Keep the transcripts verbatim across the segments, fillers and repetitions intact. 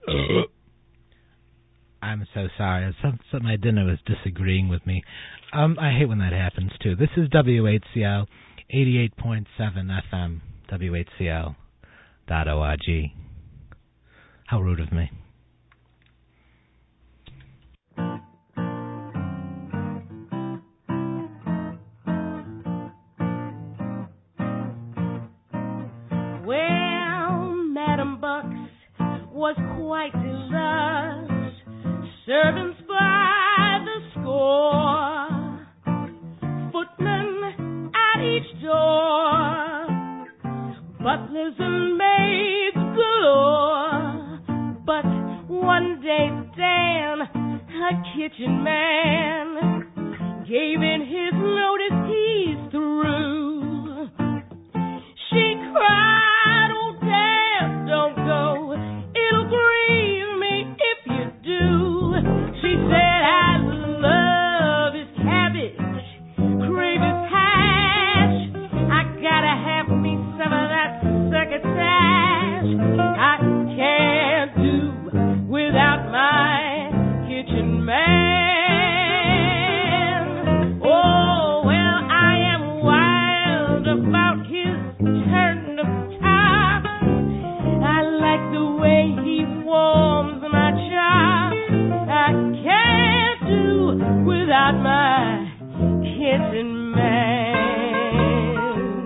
I'm so sorry. Some, some, my dinner was disagreeing with me. Um, I hate when that happens, too. This is W H C L, eighty-eight point seven F M, W H C L dot org. How rude of me. Well, Madam Bucks was quite deluxe, servants by the score, footmen at each door, butlers and maids galore. But one day Dan, her kitchen man, gave in his notice he's through. She cried, "Oh, Dan, don't go. It'll grieve me if you do." She said, "I love his cabbage, crave his hash. I gotta have me some of that succotash. I can't do without my kitchen man. Oh, well, I am wild about his turn of top. I like the way he warms my chops. I can't do without my kitchen man.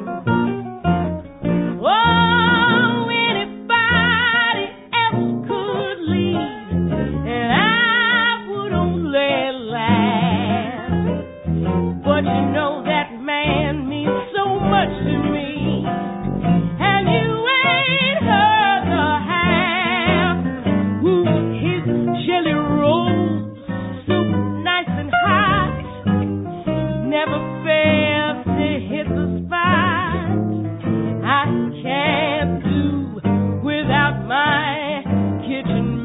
Oh, anybody else could leave, and I would only laugh. But you know that man means so much to me, and you ain't heard the half. Ooh, his jelly rolls, soup nice and hot, never fails to hit the spot. I can't do without my kitchen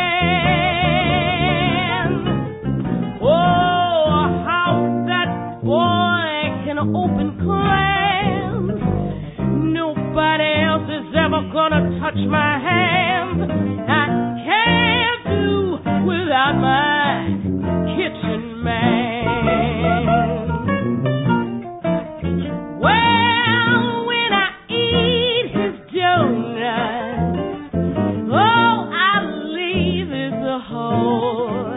man. Oh, how that boy can open clams. Nobody else is ever gonna touch my hands. I can't do without my kitchen man. Well, when I eat his donuts, all I leave is a hole.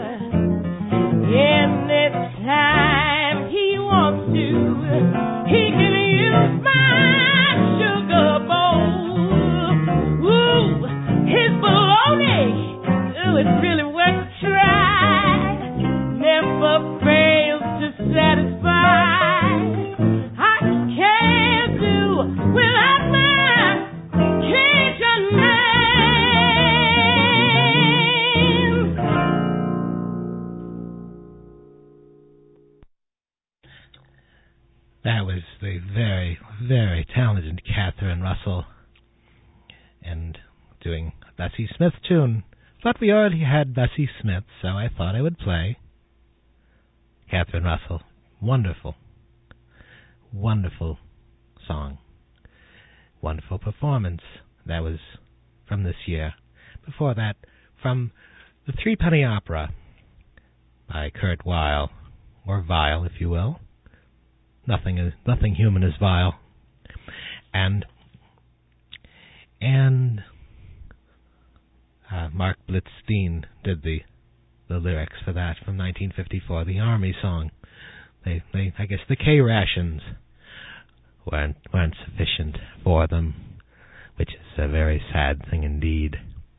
Anytime he wants to, he can use my sugar bowl. Ooh, his bologna, ooh, it's really worth a try. Never fails to satisfy. I can't do without my kitchen man. That was the very, very talented Catherine Russell, and doing Bessie Smith tune. But we already had Bessie Smith, so I thought I would play Catherine Russell. Wonderful, wonderful song, wonderful performance. That was from this year. Before that, from the Three Penny Opera by Kurt Weill, or Weill, if you will. Nothing is nothing human is vile. And and uh, Mark Blitzstein did the the lyrics for that from nineteen fifty-four, the Army song. They, they, I guess the K rations weren't weren't sufficient for them, which is a very sad thing indeed.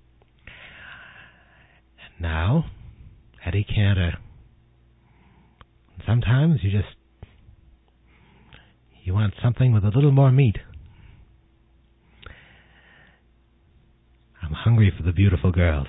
And now, Eddie Cantor. Sometimes you just you want something with a little more meat. I'm hungry for the beautiful girls.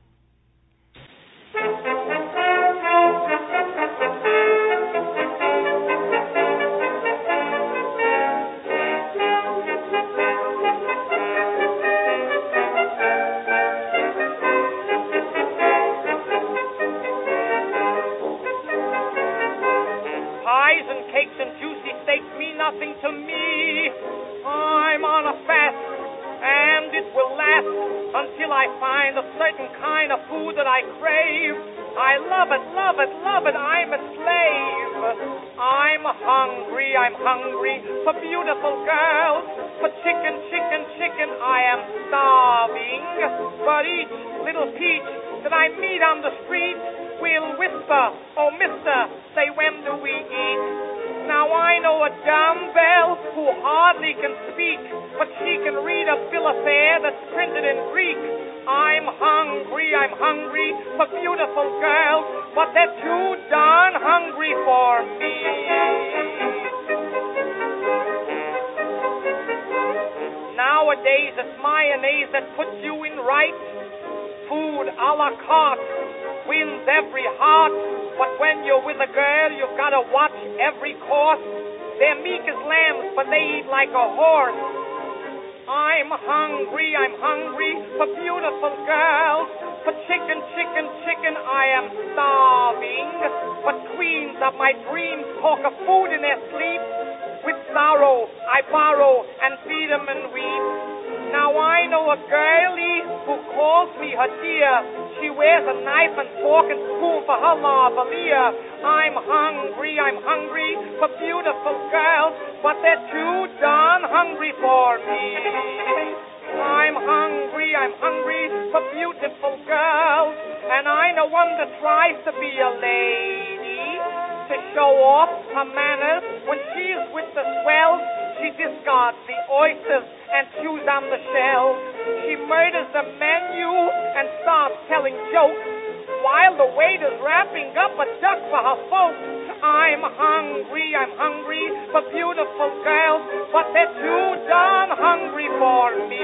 Pies and cakes and juicy steaks mean nothing to me. I'm on a fast, and it will last until I find a certain kind of food that I crave. I love it, love it, love it, I'm a slave. I'm hungry, I'm hungry for beautiful girls, for chicken, chicken, chicken, I am starving. But each little peach that I meet on the street will whisper, oh mister, say when do we eat? Now I know a dumbbell who hardly can speak, but she can read a bill of fare that's printed in Greek. I'm hungry, I'm hungry for beautiful girls, but they're too darn hungry for me. Nowadays it's mayonnaise that puts you in right. Food a la carte wins every heart, but when you're with a girl, you've got to watch every course. They're meek as lambs, but they eat like a horse. I'm hungry, I'm hungry for beautiful girls, for chicken, chicken, chicken, I am starving. But queens of my dreams talk of food in their sleep. With sorrow, I borrow and feed them and weep. Now I know a girlie who calls me her dear. She wears a knife and fork and spoon for her lavalier. I'm hungry, I'm hungry for beautiful girls, but they're too darn hungry for me. I'm hungry, I'm hungry for beautiful girls, and I know one that tries to be a lady, to show off her manners. When she's with the swells, she discards the oysters and chews on the shells. She murders the menu and starts telling jokes while the waiter's wrapping up a duck for her folks. I'm hungry, I'm hungry for beautiful girls, but they're too darn hungry for me.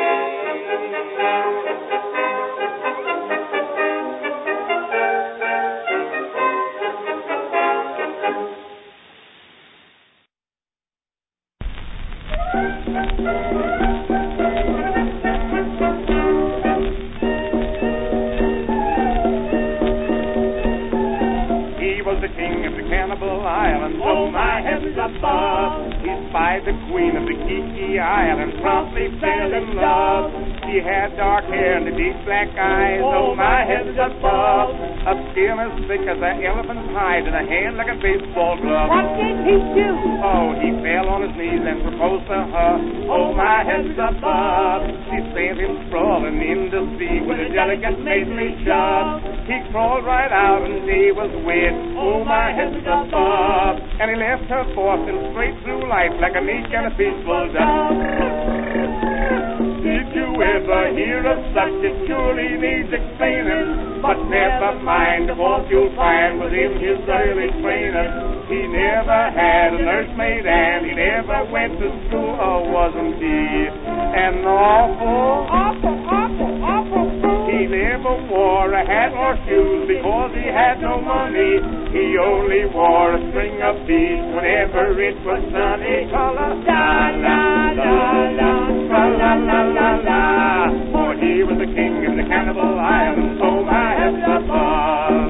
He was the king of the cannibal island, oh my heavens above. He spied the queen of the Kiki Island, promptly fell in love. She had dark hair and the deep black eyes, oh my heavens above. A skin as thick as an elephant's hide and a hand like a baseball glove. What did he do? Oh, he fell on his knees and proposed to her, oh my heavens above. She sent him sprawling in the sea with a delicate maidenly shove. He crawled right out and he was wet, oh my heavens above. And he left her forcing straight through life like a meek and a peaceful dove. Did you ever hear of such? It surely needs explaining. But never mind, the fault you'll find within his early training. He never had a nursemaid and he never went to school. Or wasn't he an awful, Awful, awful, awful fool. he never wore a hat or shoes because he had no money. He only wore a string of beads whenever it was sunny. La la la la la, la la la la la. For he was the king of the cannibal island, so my heavens above.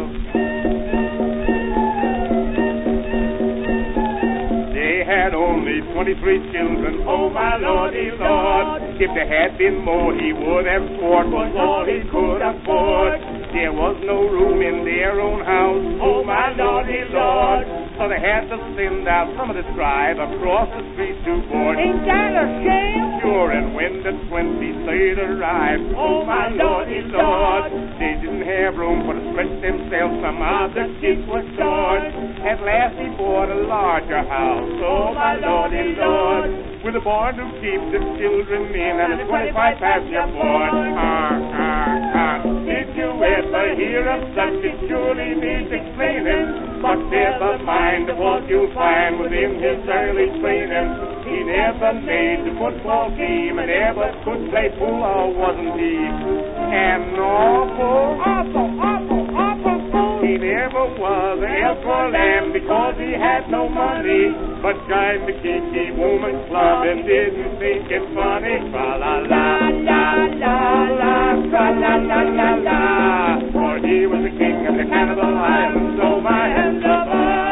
They had only twenty-three children, oh my lordy lord. If there had been more, he would have sworn was all he could afford. There was no room in their own house, oh my lordy lord. So they had to send out some of the tribe across the street to board. Ain't that a shame? Sure, and when the twenty-third arrived, oh my lordy lord, they didn't have room for to stretch themselves, some of the kids were short. At last he bought a larger house, oh my lordy lord, with a barn to keep the children in and a twenty-five passenger board. Ah, ah, ah. Did you ever hear of such? It surely needs explaining. But never mind, what you'll find within his early training. He never made the football team and never could play pool, or wasn't he an awful, Awful, awful, awful fool. he never was an elf or lamb because he had no money, but joined the Kiki Woman Club and didn't think it funny. Tra la la la la la, tra la la la la. For he was the king of the cannibal island, so my hands above.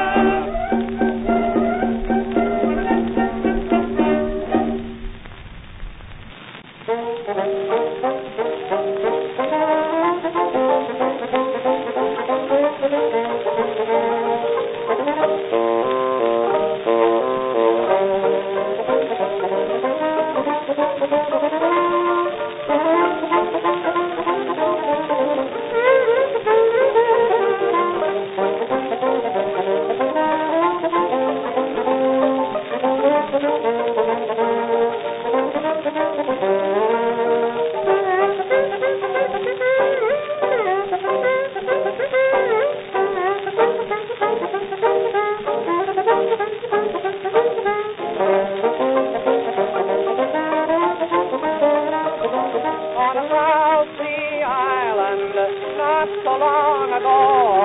South Sea Island not so long ago.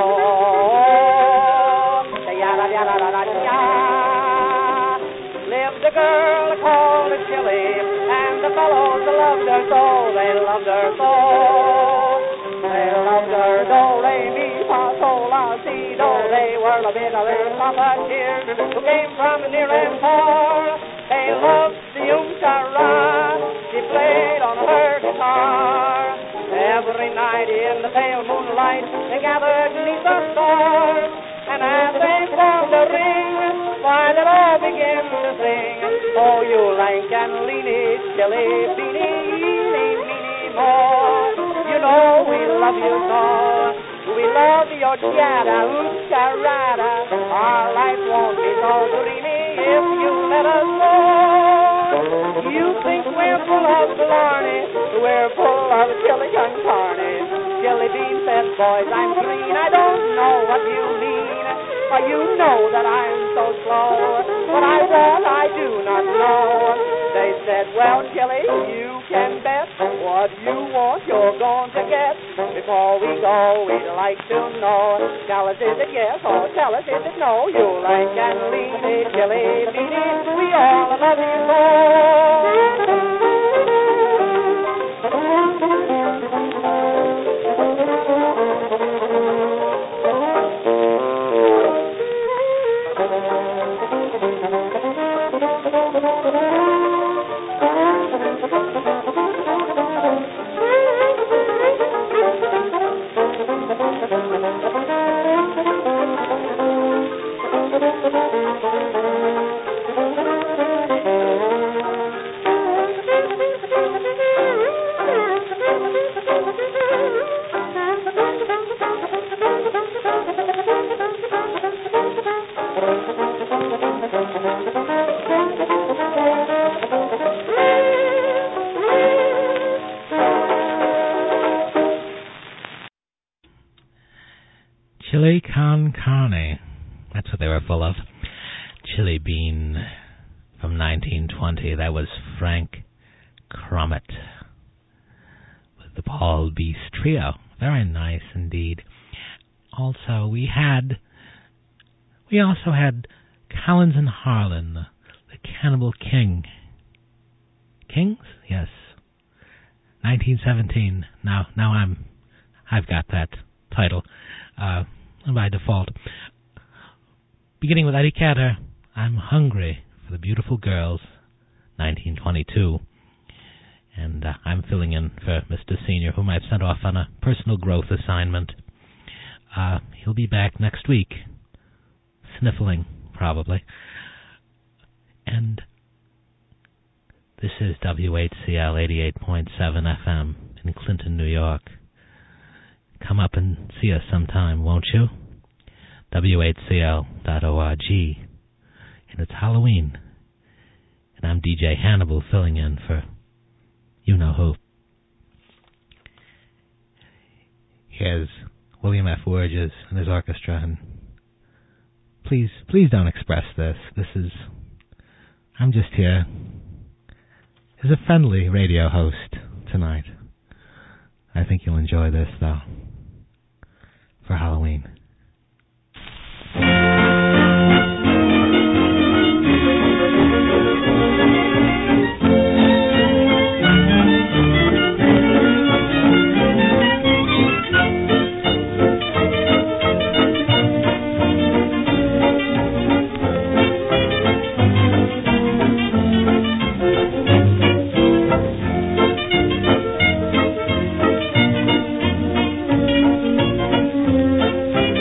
Lived a girl called Chilly, and the fellows loved her so, they loved her so. They loved her do, re, mi, fa, sol, la, si, do. They were a bit of little puppeteers who came from near and far. They loved the um-cha-ra, she played on her guitar. Every night in the pale moonlight they gathered beneath the stars, and as they formed a ring, why they'd all begin to sing, oh, you lank and leany, chilly, beany, eeny, meeny, more. You know we love you so, we love your chatter, ooh-cha-rada. Our life won't be so dreamy if you let us go. You think we're full of blarney, we're full of chili con carne. Chili bean said, boys, I'm green, I don't know what you mean. Why, you know that I'm so slow, what I want I do not know. They said, well, Chili, you can bet what you want you're going to get. Before we go, we'd like to know, tell us is it yes or tell us is it no. You lank and leany, Chili beany, we all love you more. Chili con carne. That's what they were full of. Chili bean from nineteen twenty. That was Frank Crumit with the Paul Beast Trio. Very nice indeed. Also, we had, we also had Collins and Harlan, the, the Cannibal King. Kings? Yes. nineteen seventeen. Now, now I'm, I've got that title. Uh, by default. Beginning with Eddie Cadder, I'm Hungry for the Beautiful Girls, nineteen twenty-two. And uh, I'm filling in for Mister Senior, whom I've sent off on a personal growth assignment. Uh, he'll be back next week, sniffling, probably. And this is W H C L eighty-eight point seven F M in Clinton, New York. Come up and see us sometime, won't you? W H C L dot org. And it's Halloween. And I'm D J Hannibal filling in for you-know-who. Here's William F. Wurges and his orchestra. And please, please don't express this. This is... I'm just here as a friendly radio host tonight. I think you'll enjoy this, though, for Halloween. Thank you.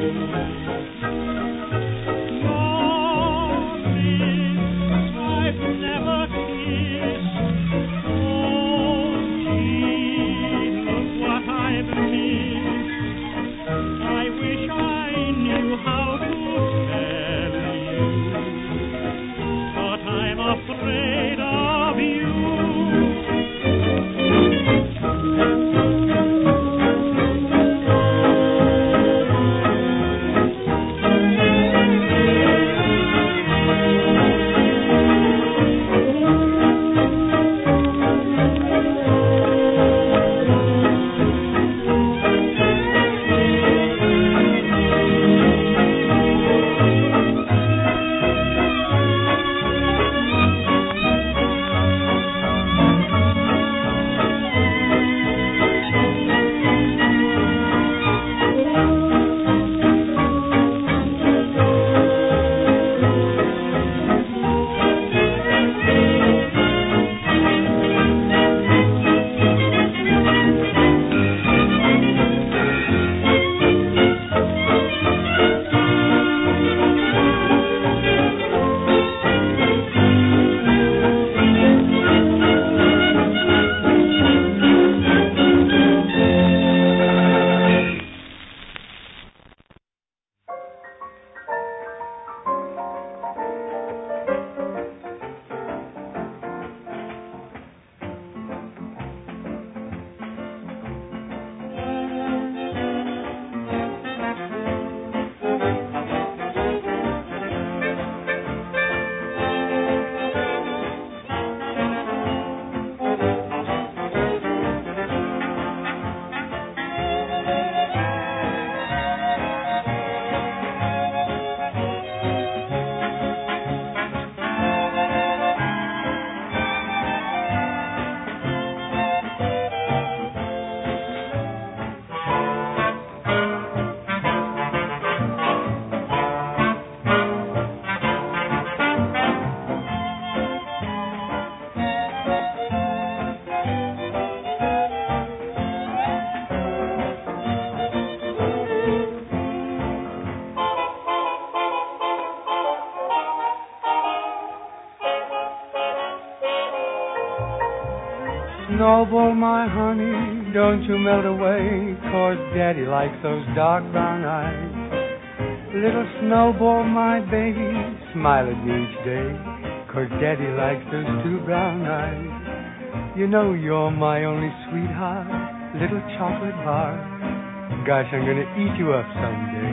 Snowball, my honey, don't you melt away, 'cause Daddy likes those dark brown eyes. Little Snowball, my baby, smile at me each day, 'cause Daddy likes those two brown eyes. You know you're my only sweetheart, little chocolate bar. Gosh, I'm gonna eat you up someday.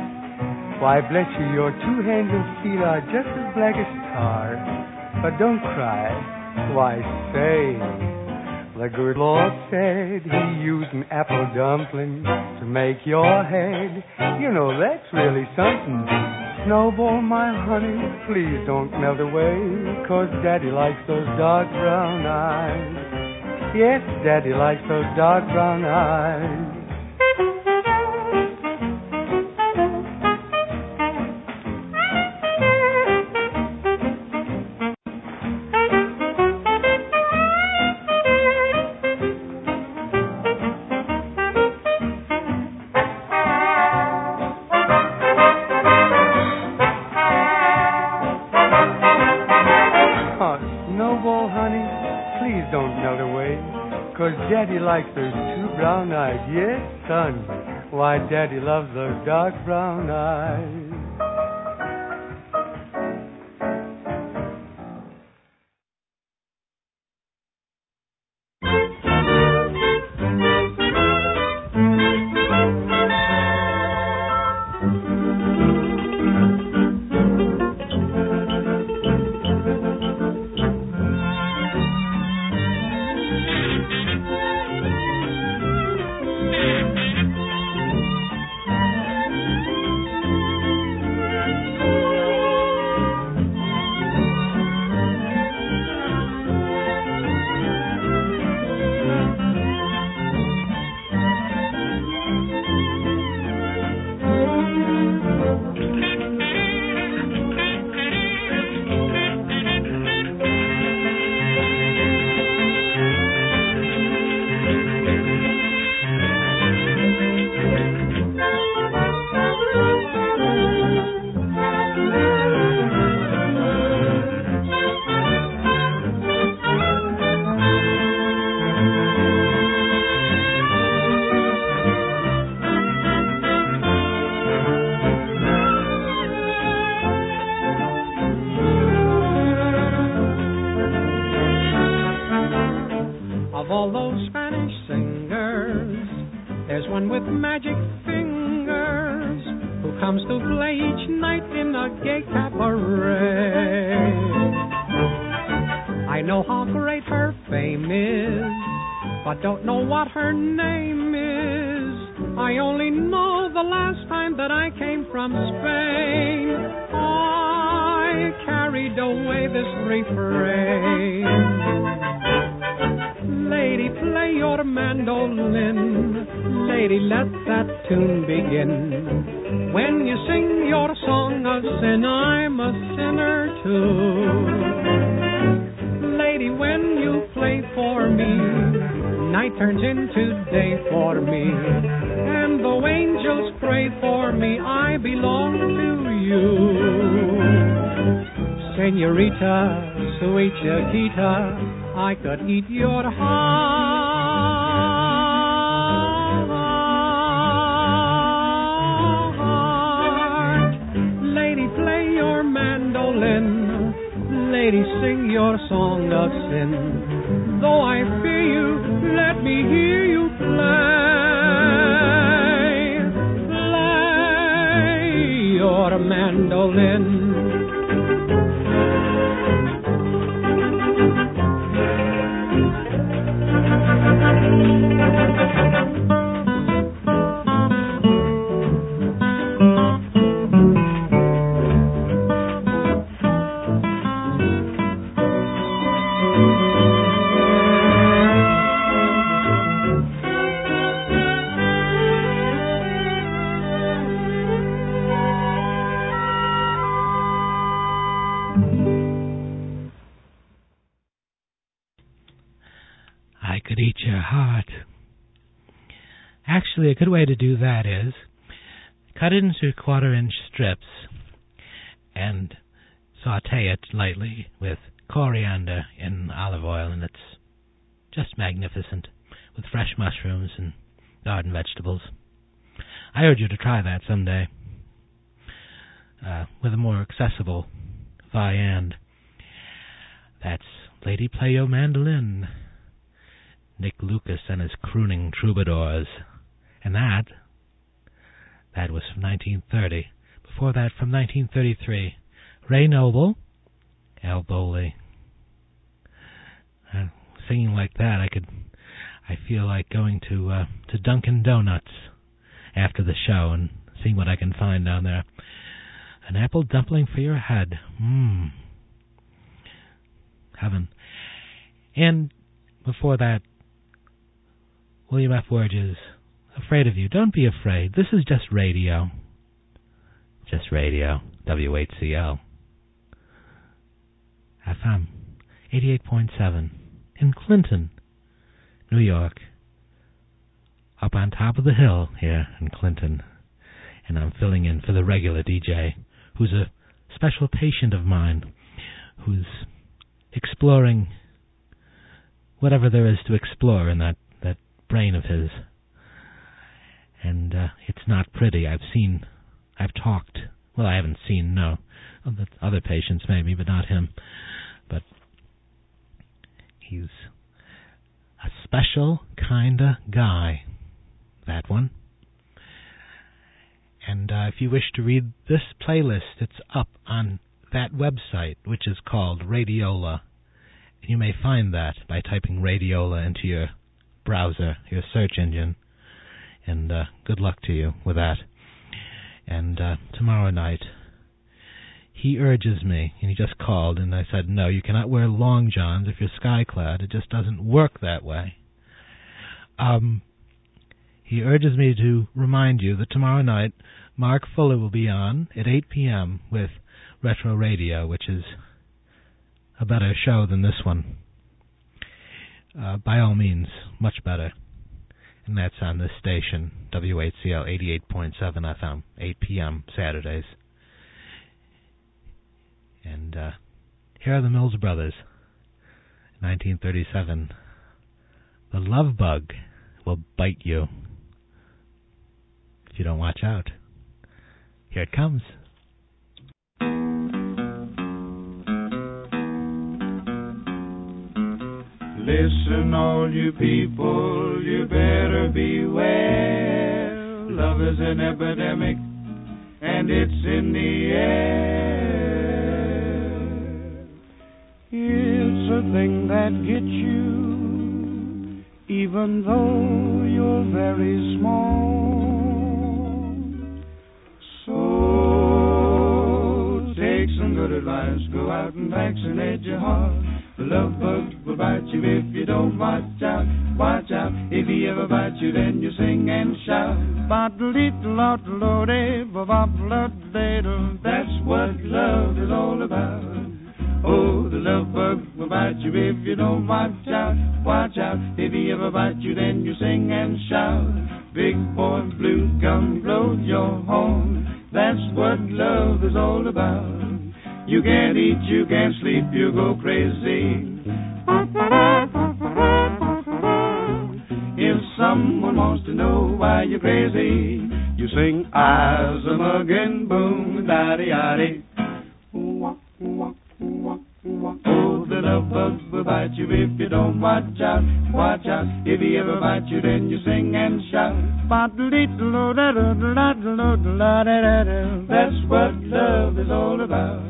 Why, bless you, your two hands and feet are just as black as tar. But don't cry. Why, say, the good Lord said He used an apple dumpling to make your head. You know, that's really something. Snowball, my honey, please don't melt away, 'cause Daddy likes those dark brown eyes. Yes, Daddy likes those dark brown eyes. Daddy likes those two brown eyes. Yes, son. Why, Daddy loves those dark brown eyes. one with magic fingers who comes to play each night in a gay cabaret. I know how great her fame is, but don't know what her name is. I only know the last time that I came from Spain, I carried away this refrain. Lady, play your mandolin. Lady, let that tune begin. When you sing your song of sin, I'm a sinner too. Lady, when you play for me, night turns into day for me. And though angels pray for me, I belong to you. Senorita, sweet Chiquita, I could eat your heart. Lady, play your mandolin. Lady, sing your song of sin. Though I fear you, let me hear you play. Play your mandolin. I could eat your heart. Actually, a good way to do that is cut it into quarter-inch strips and saute it lightly with coriander and olive oil, and it's just magnificent with fresh mushrooms and garden vegetables. I urge you to try that someday uh, with a more accessible viand. That's Lady Play Your Mandolin, Nick Lucas and his crooning troubadours. And that, that was from nineteen thirty. Before that, from nineteen thirty-three, Ray Noble, Al Bowley. Uh, singing like that, I could, I feel like going to uh, to Dunkin' Donuts after the show and seeing what I can find down there. An apple dumpling for your head. Mmm. Heaven. And before that, William F. Burgess, Afraid of You. Don't be afraid. This is just radio. Just radio. W H C L. F M. eighty-eight point seven. In Clinton, New York. Up on top of the hill here in Clinton. And I'm filling in for the regular D J, who's a special patient of mine, who's exploring whatever there is to explore in that, that brain of his. And uh, it's not pretty. I've seen, I've talked, well, I haven't seen, no, other patients maybe, but not him. But he's a special kind of guy, that one. And uh, if you wish to read this playlist, it's up on that website, which is called Radiola. You may find that by typing Radiola into your browser, your search engine. And uh, good luck to you with that. And uh, tomorrow night, he urges me, and he just called, and I said, no, you cannot wear long johns if you're sky-clad. It just doesn't work that way. Um, he urges me to remind you that tomorrow night, Mark Fuller will be on at eight p.m. with Retro Radio, which is a better show than this one. Uh, by all means, much better. And that's on this station, W H C L eighty-eight point seven F M, eight p.m. Saturdays. And uh, here are the Mills Brothers, nineteen thirty-seven. The love bug will bite you if you don't watch out. Here it comes. Listen, all you people, you better beware. love is an epidemic, and it's in the air. It's a thing that gets you, even though you're very small. So take some good advice, go out and vaccinate your heart. The love bug will bite you if you don't watch out, watch out. If he ever bites you, then you sing and shout. That's what love is all about. Oh, the love bug will bite you if you don't watch out, watch out. If he ever bites you, then you sing and shout. Big boy blue, come blow your horn. That's what love is all about. You can't eat, you can't sleep, you go crazy. If someone wants to know why you're crazy, you sing I's a muggin' boom, daddy-yaddy. Oh, the love bug will bite you if you don't watch out, watch out. If he ever bites you, then you sing and shout. That's what love is all about.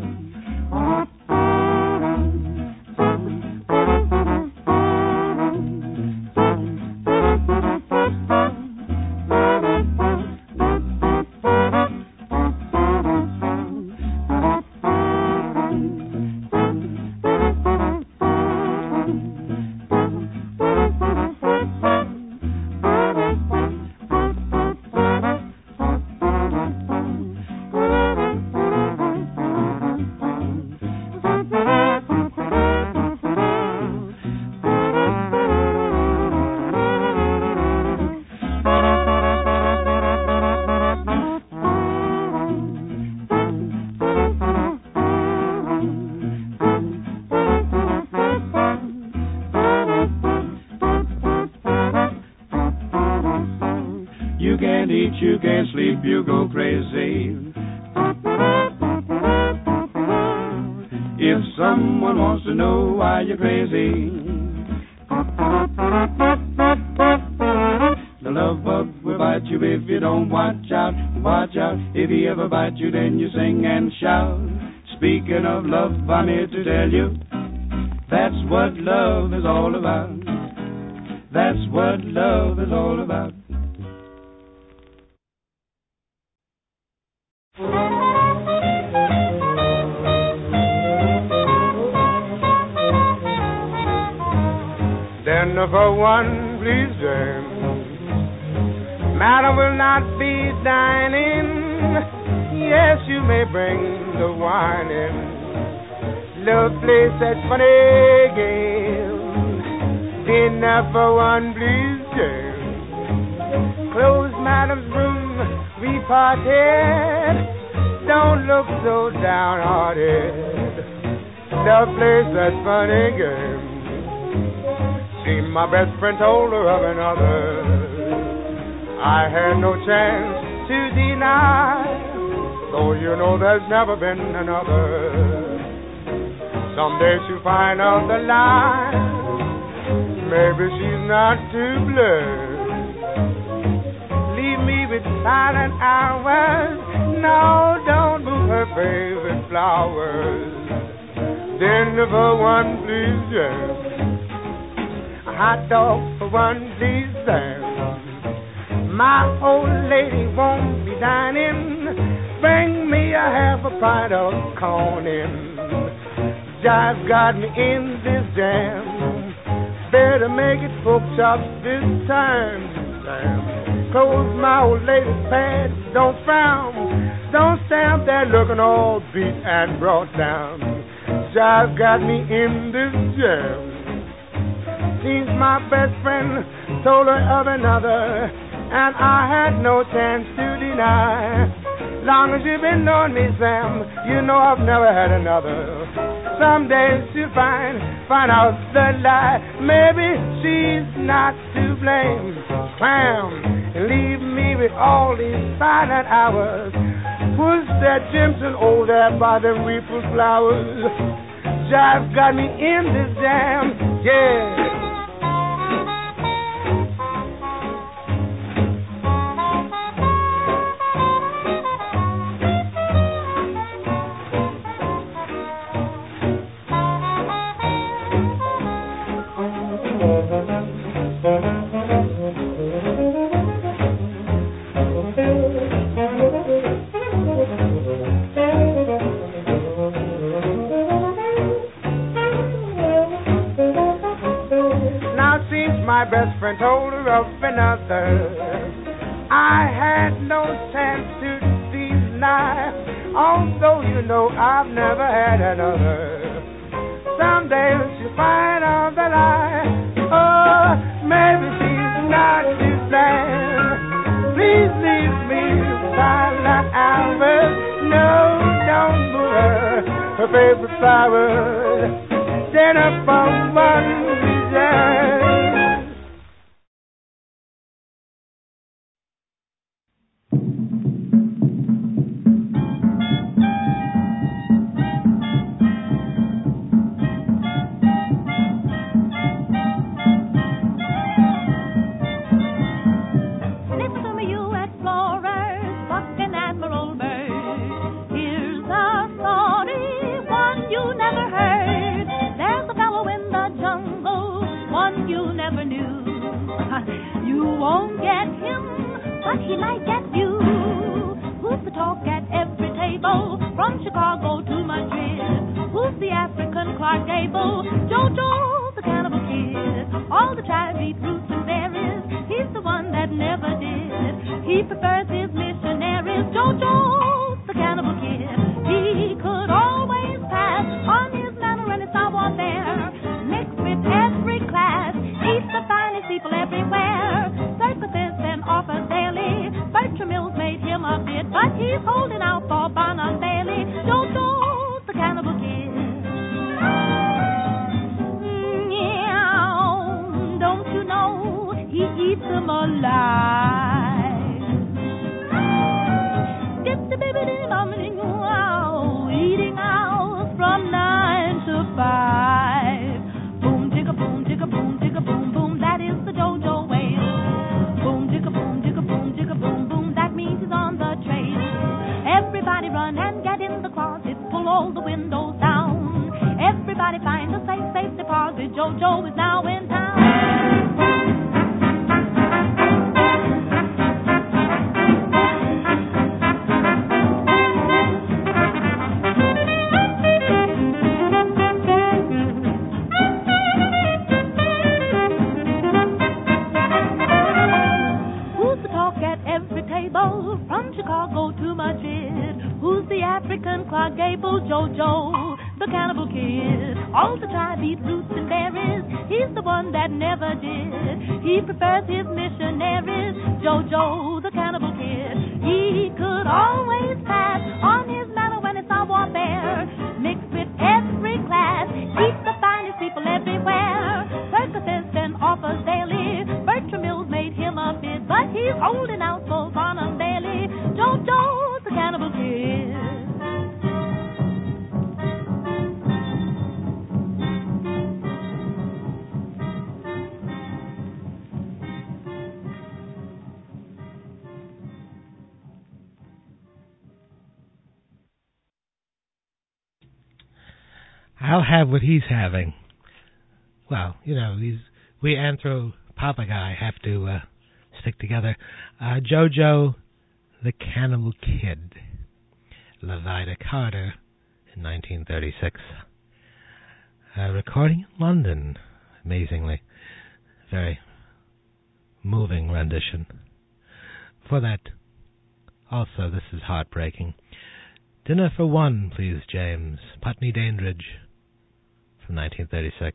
You go crazy. If someone wants to know why you're crazy, the love bug will bite you if you don't watch out, watch out. If he ever bites you, then you sing and shout. Speaking of love, I'm here to tell you, that's what love is all about. That's what love is all about. For one, please, Jane. Madam will not be dining. Yes, you may bring the wine in. Love plays such funny games. Dinner for one, please, Jane. Close Madam's room, we parted. Don't look so downhearted. Love plays such funny games. My best friend told her of another. I had no chance to deny, though you know there's never been another. Someday she'll find out the lie. Maybe she's not to blame. Leave me with silent hours. No, don't move her favorite flowers. Dinner for one, please, yes. Hot dog for one, please, sir. My old lady won't be dining. Bring me a half a pint of corn in. Jive got me in this jam. Better make it pork chops this time, Sam. Close my old lady's pad, don't frown. Don't stand there looking all beat and brought down. Jive got me in this jam. Seems my best friend told her of another, and I had no chance to deny. Long as you've been knowing me, Sam, you know I've never had another. Someday she'll find, find out the lie. Maybe she's not to blame. Clam, leave me with all these silent hours. Push that Jimson over there by them weeping flowers. Jive got me in this jam, yeah. I had no chance to deny, although you know I've never had another. Someday she'll find out that I, oh, maybe she's not to blame. Please leave me silent hours. No, don't move her, her favorite flowers. Dinner for one reserve. You won't get him, but he might get you. Who's the talk at every table, from Chicago to Madrid? Who's the African Clark Gable? Jojo, the cannibal kid. All the tribes eat roots and berries. He's the one that never did. He prefers his missionaries. Jojo, the cannibal kid. He could always pass on his manner and his savoir faire. Mixed with every class, eats the finest people everywhere. Circuses and offers daily. Bertram Mills made him a bid, but he's holding out for Barnum Bailey. Jojo, the cannibal kid. Meow, don't you know he eats them alive? Dip the baby wow, eating out from nine to five. Boom, ticka, boom, ticka, boom, ticka, boom, boom. That is the Jojo way. Boom, ticka, boom, ticka, boom, ticka, boom, boom. That means he's on the trail. Everybody run and get in the closet. Pull all the windows down. Everybody find a safe, safe deposit. Jojo is now in town. From Chicago to Madrid, who's the African Clark Gable? Jojo, the cannibal kid. All the tribe eat roots and berries. He's the one that never did. He prefers his missionaries. Jojo, the cannibal kid. He could always pass on his manner when it's savoir faire. Mixed with every class, eats the finest people everywhere. Circuses and offers daily. Bertram Mills made him a bid, but he's holding out for Barnum Bailey. Jojo, the cannibal kid. I'll have what he's having. Well, you know, these we anthropophagi have to uh, stick together. Uh, Jojo, the Cannibal Kid, Levita Carter, in nineteen thirty-six. Uh, recording in London, amazingly. Very moving rendition. For that, also, this is heartbreaking. Dinner for One, Please, James, Putney Dandridge, from nineteen thirty-six.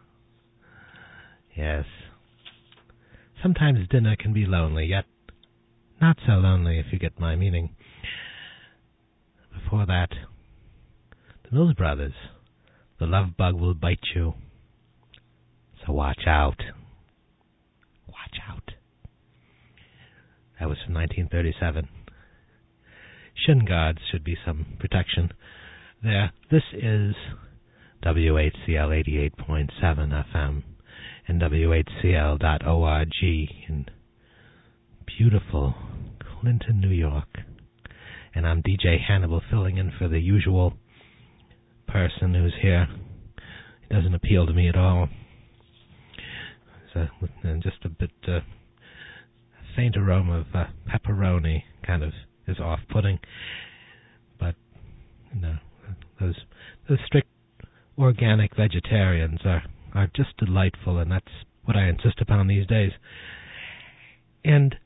Yes. Sometimes dinner can be lonely, yet not so lonely, if you get my meaning. Before that, the Mills Brothers, The Love Bug Will Bite You. So watch out. Watch out. That was from nineteen thirty-seven. Shin guards should be some protection there. This is W H C L eighty-eight point seven F M and W H C L dot org in beautiful Clinton, New York. And I'm D J Hannibal, filling in for the usual person who's here. It doesn't appeal to me at all. It's a, just a bit uh, faint aroma of uh, pepperoni kind of is off-putting. But, you know, those those strict organic vegetarians are, are just delightful, and that's what I insist upon these days. And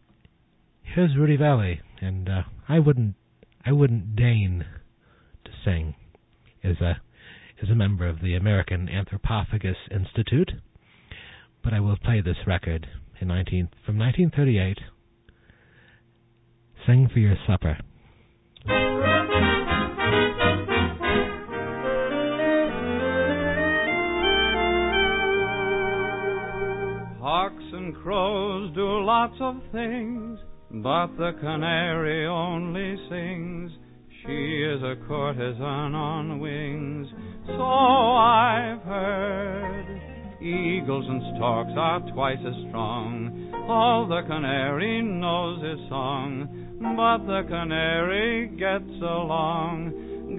here's Rudy Valley, and uh, I wouldn't, I wouldn't deign to sing as a, as a member of the American Anthropophagus Institute, but I will play this record in nineteen from nineteen thirty-eight. Sing for Your Supper. Hawks and crows do lots of things, but the canary only sings. She is a courtesan on wings, so I've heard. Eagles and storks are twice as strong. All the canary knows is song, but the canary gets along.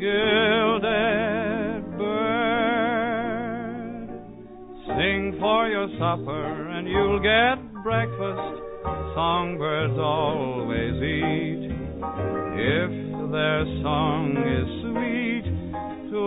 Gilded bird, sing for your supper and you'll get breakfast. Songbirds always eat if their song is sweet to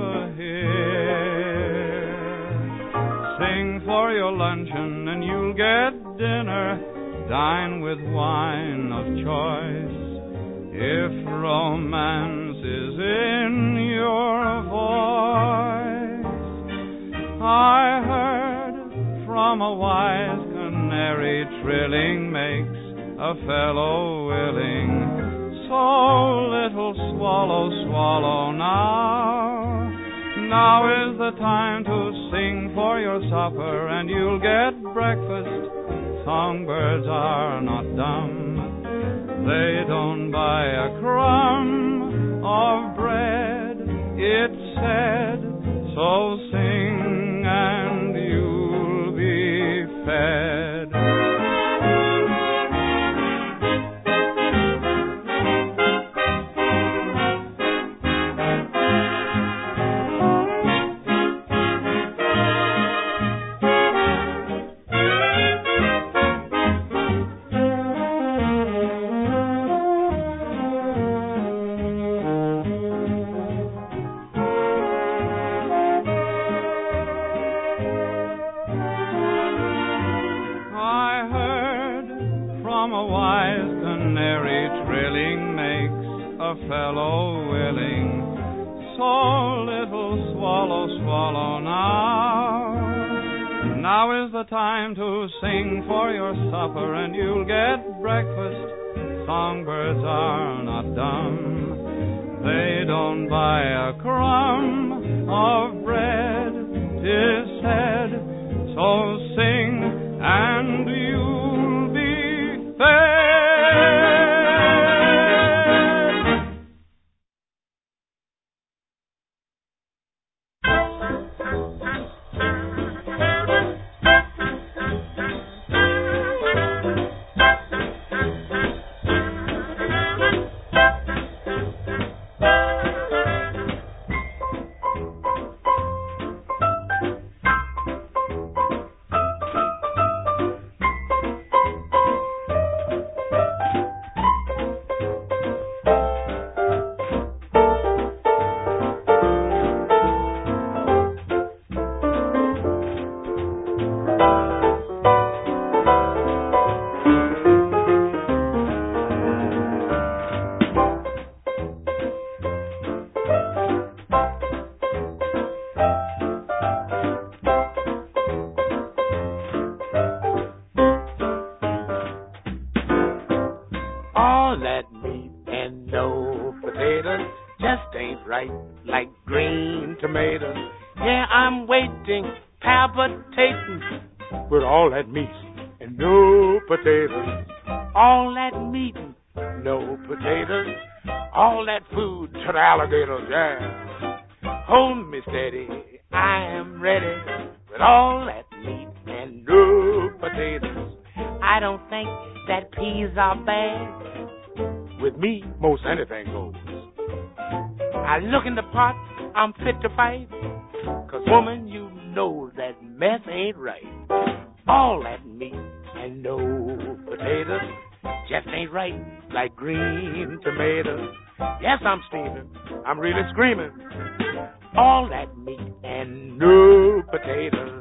hear. Sing for your luncheon and you'll get dinner. Dine with wine of choice if romance is in your voice. I heard from a wise canary, trilling makes a fellow willing. So little swallow, swallow now. Now is the time to sing for your supper and you'll get breakfast. Songbirds are not dumb. They don't buy a crumb of bread, it's said. So sing and you'll be fed. Fellow willing, so little swallow, swallow now. Now is the time to sing for your supper and you'll get breakfast. Songbirds are not dumb. They don't buy a crumb of bread, 'tis said. So sing and you'll be fed. Alligators, yeah. Hold me steady, I am ready with all that meat and no potatoes. I don't think that peas are bad. With me, most anything goes. I look in the pot, I'm fit to fight. 'Cause woman, you know that mess ain't right. All that meat and no potatoes just ain't right, like green tomatoes. Yes, I'm steaming. I'm really screaming. All that meat and no potatoes.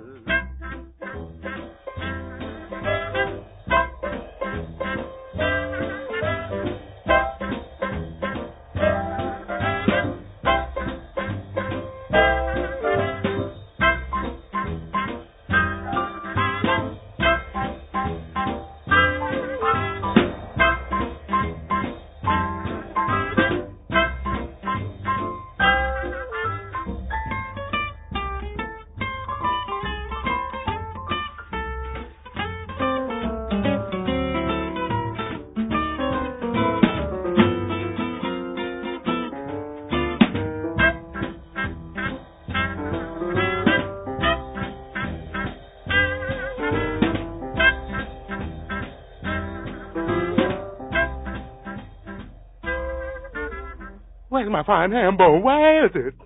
where's my fine ham bone? Where is it?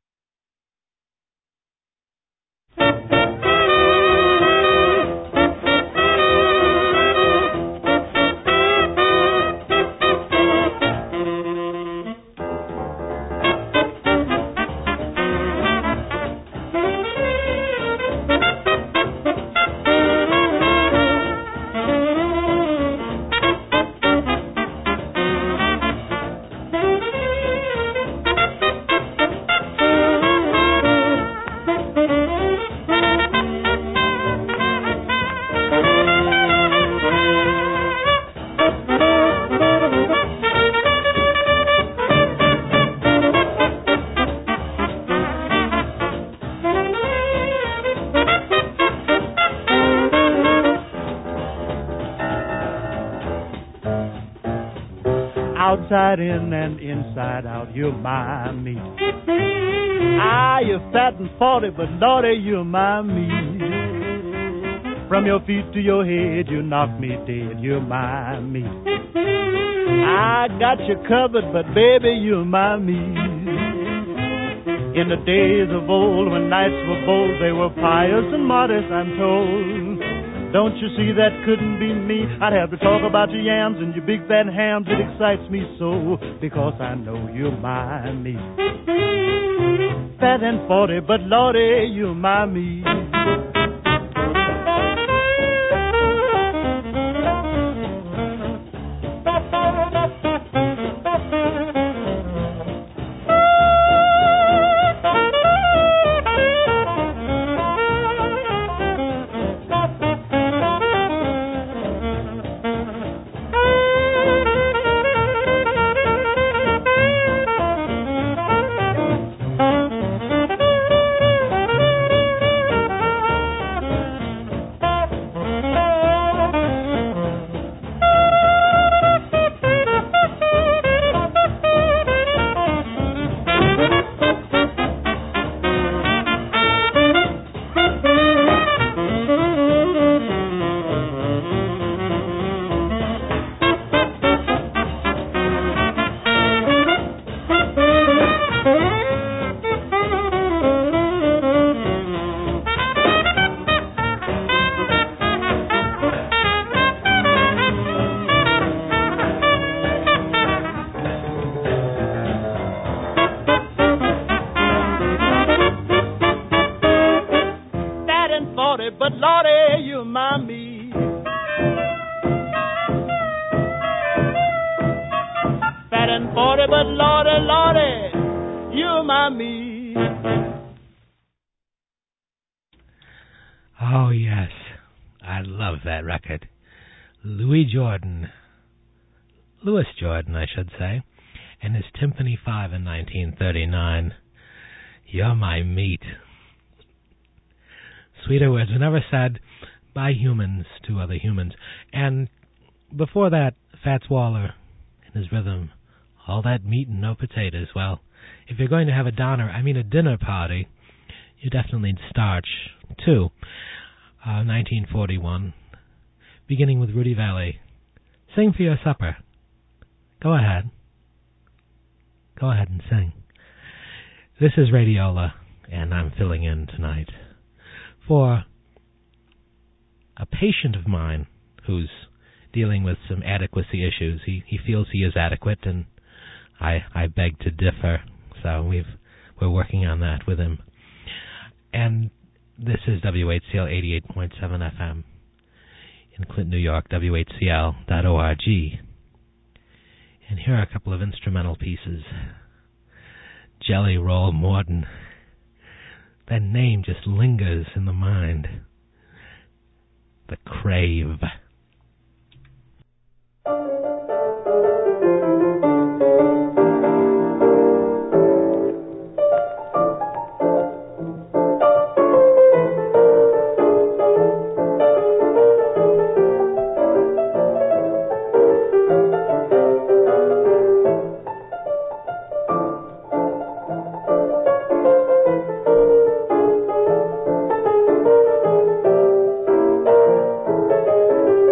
Outside in and inside out, you're my meat. Ah, you're fat and forty, but Lordy, you're my meat. From your feet to your head, you knock me dead, you're my meat. I got you covered, but baby, you're my meat. In the days of old, when knights were bold, they were pious and modest, I'm told. Don't you see that couldn't be me? I'd have to talk about your yams and your big fat hams. It excites me so, because I know you're my meat. Fat and forty, but Lordy, you're my meat. But Lordy, you're my meat. Fat and forty, but Lordy, Lordy, you're my meat. Oh, yes. I love that record. Louis Jordan, Louis Jordan, I should say, and his Timpani five in nineteen thirty-nine. You're my meat. Sweeter words were never said by humans to other humans. And before that, Fats Waller and his rhythm, all that meat and no potatoes. Well, if you're going to have a downer, I mean a dinner party, you definitely need starch, too. Uh, nineteen forty-one, beginning with Rudy Vallée. Sing for your supper. Go ahead. Go ahead and sing. This is Radiola, and I'm filling in tonight for a patient of mine who's dealing with some adequacy issues. He he feels he is adequate, and I I beg to differ. So we've we're working on that with him. And this is W H C L eighty-eight point seven F M in Clinton, New York, W H C L dot org. And here are a couple of instrumental pieces. Jelly Roll Morton. That name just lingers in the mind. The Crave. Thank you.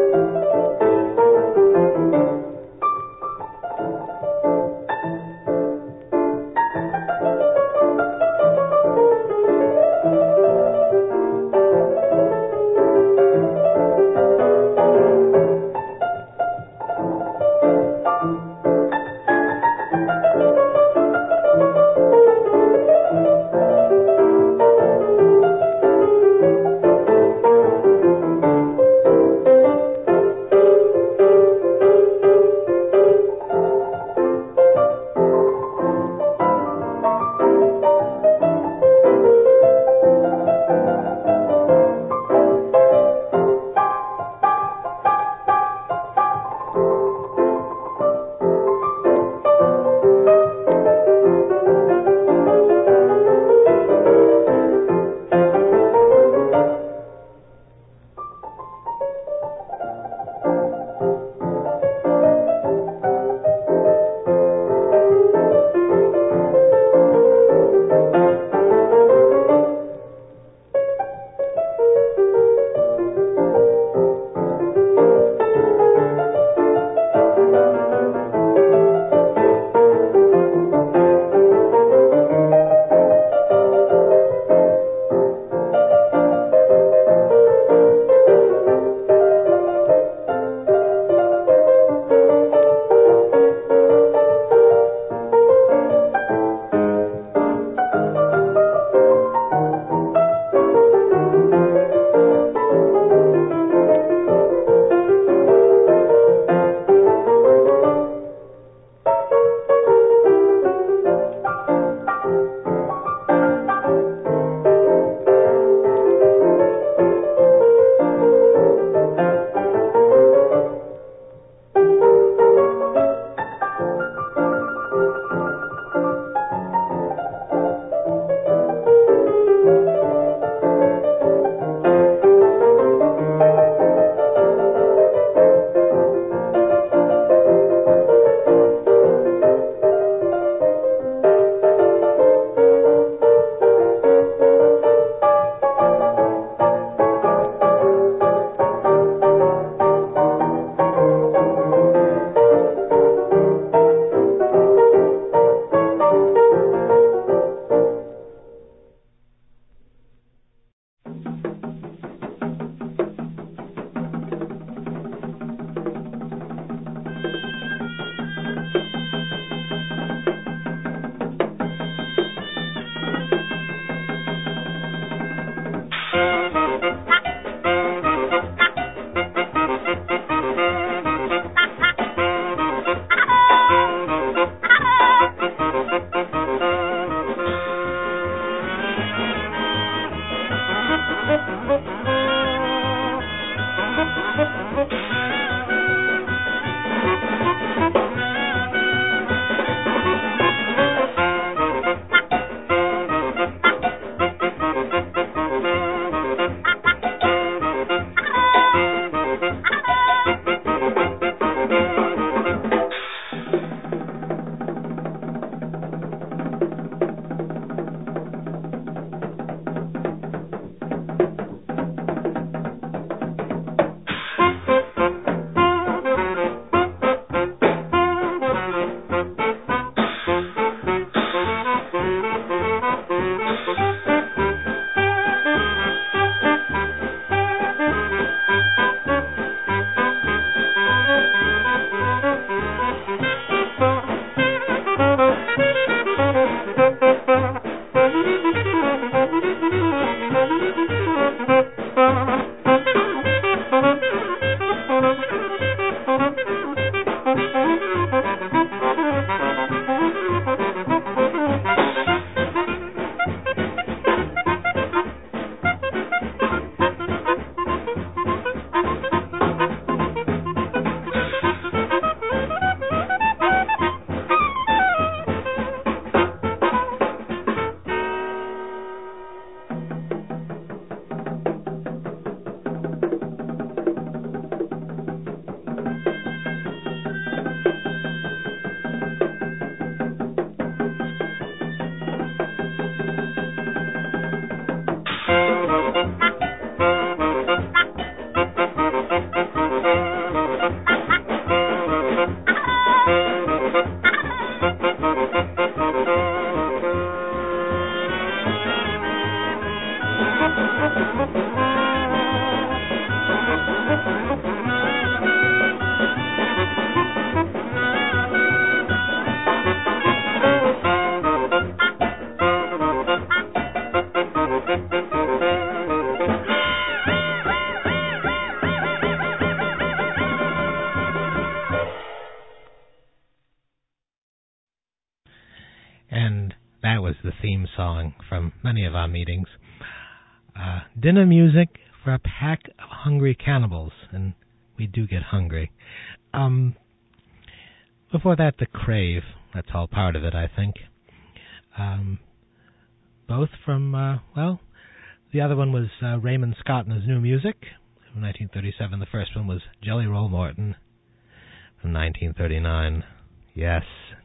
And that was the theme song from many of our meetings. Uh, dinner music for a pack of hungry cannibals, and we do get hungry. Um, before that, The Crave. That's all part of it, I think. Um, both from, uh, well, the other one was uh, Raymond Scott and his New Music from nineteen thirty-seven. The first one was Jelly Roll Morton from nineteen thirty-nine. Yes.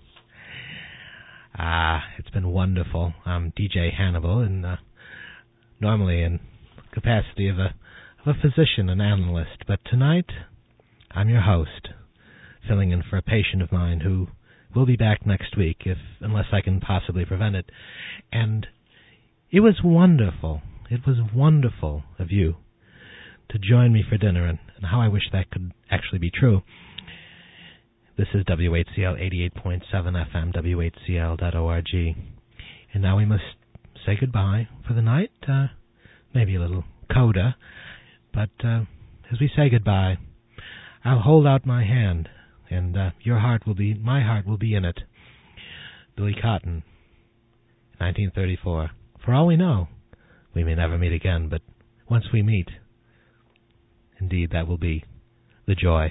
Ah, it's been wonderful. I'm D J Hannibal, and uh, normally in capacity of a of a physician and analyst, but tonight I'm your host, filling in for a patient of mine who will be back next week, if unless I can possibly prevent it. And it was wonderful. It was wonderful of you to join me for dinner, and, and how I wish that could actually be true. This is W H C L eighty-eight point seven F M, W H C L dot org. And now we must say goodbye for the night. Uh, maybe a little coda. But uh, as we say goodbye, I'll hold out my hand, and uh, your heart will be, my heart will be in it. Billy Cotton, nineteen thirty-four. For all we know, we may never meet again, but once we meet, indeed, that will be the joy.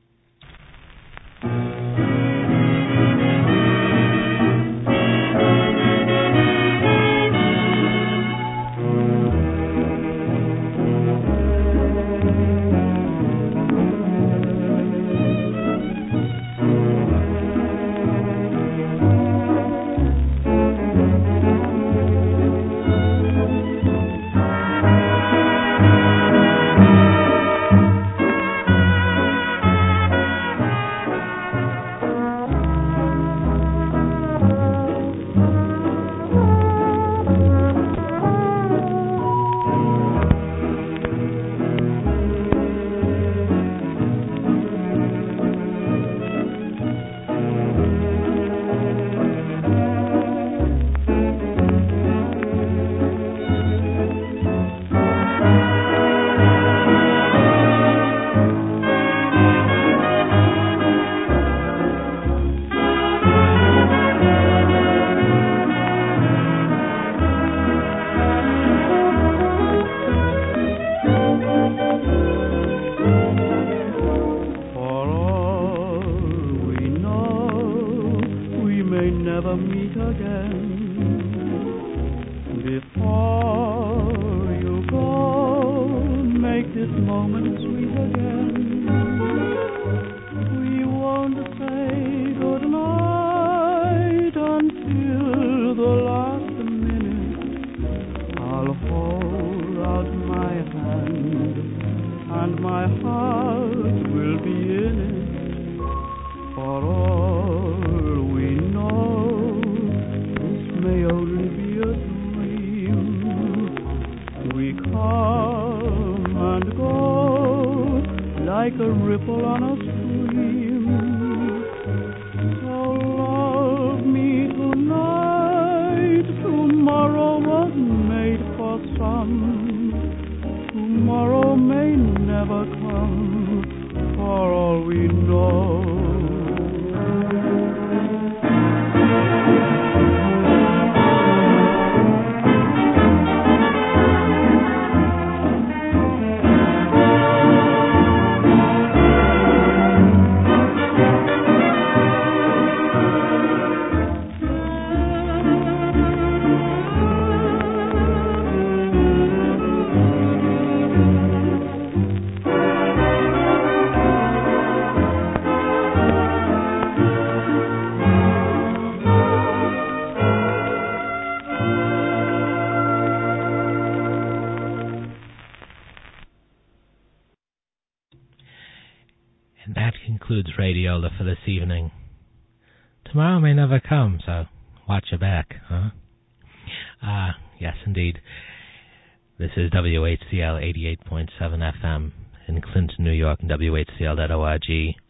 Radiola for this evening. Tomorrow may never come, so watch your back, huh? Ah, uh, yes, indeed. This is W H C L eighty-eight point seven F M in Clinton, New York, and W H C L dot org.